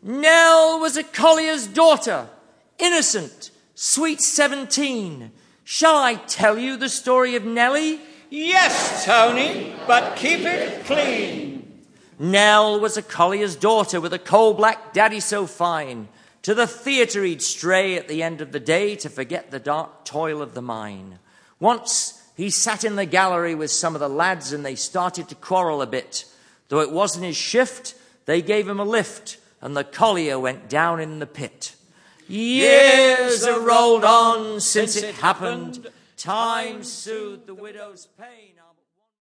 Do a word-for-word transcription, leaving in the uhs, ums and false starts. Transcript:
Nell was a collier's daughter, innocent, sweet seventeen. Shall I tell you the story of Nellie? Yes, Tony, but keep it clean. Nell was a collier's daughter with a coal-black daddy so fine. To the theatre he'd stray at the end of the day to forget the dark toil of the mine. Once he sat in the gallery with some of the lads and they started to quarrel a bit. Though it wasn't his shift, they gave him a lift and the collier went down in the pit. Years have rolled on since it happened. Time soothed the widow's pain.